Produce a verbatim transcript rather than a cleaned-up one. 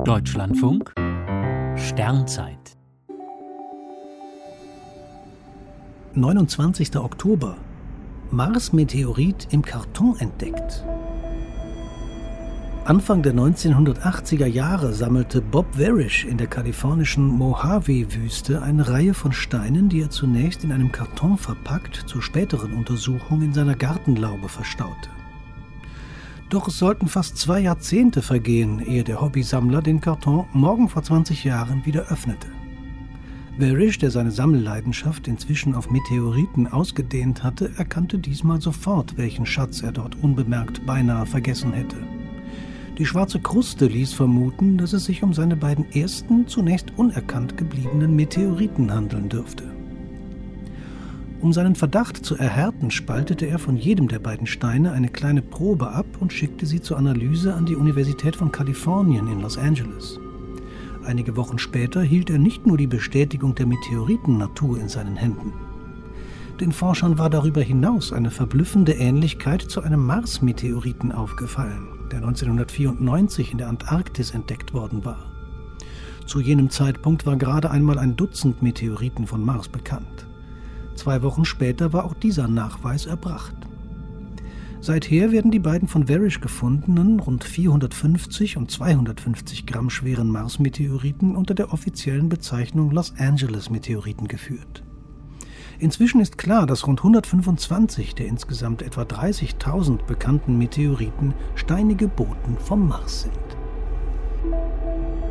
Deutschlandfunk Sternzeit neunundzwanzigster Oktober. Mars-Meteorit im Karton entdeckt. Anfang der neunzehnhundertachtziger Jahre sammelte Bob Verish in der kalifornischen Mojave-Wüste eine Reihe von Steinen, die er zunächst in einem Karton verpackt zur späteren Untersuchung in seiner Gartenlaube verstaute. Doch es sollten fast zwei Jahrzehnte vergehen, ehe der Hobbysammler den Karton morgen vor zwanzig Jahren wieder öffnete. Verish, der seine Sammelleidenschaft inzwischen auf Meteoriten ausgedehnt hatte, erkannte diesmal sofort, welchen Schatz er dort unbemerkt beinahe vergessen hätte. Die schwarze Kruste ließ vermuten, dass es sich um seine beiden ersten, zunächst unerkannt gebliebenen Meteoriten handeln dürfte. Um seinen Verdacht zu erhärten, spaltete er von jedem der beiden Steine eine kleine Probe ab und schickte sie zur Analyse an die Universität von Kalifornien in Los Angeles. Einige Wochen später hielt er nicht nur die Bestätigung der Meteoritennatur in seinen Händen. Den Forschern war darüber hinaus eine verblüffende Ähnlichkeit zu einem Mars-Meteoriten aufgefallen, der neunzehnhundertvierundneunzig in der Antarktis entdeckt worden war. Zu jenem Zeitpunkt war gerade einmal ein Dutzend Meteoriten von Mars bekannt. Zwei Wochen später war auch dieser Nachweis erbracht. Seither werden die beiden von Verish gefundenen, rund vierhundertfünfzig und zweihundertfünfzig Gramm schweren Mars-Meteoriten unter der offiziellen Bezeichnung Los Angeles-Meteoriten geführt. Inzwischen ist klar, dass rund hundertfünfundzwanzig der insgesamt etwa dreißigtausend bekannten Meteoriten steinige Boten vom Mars sind.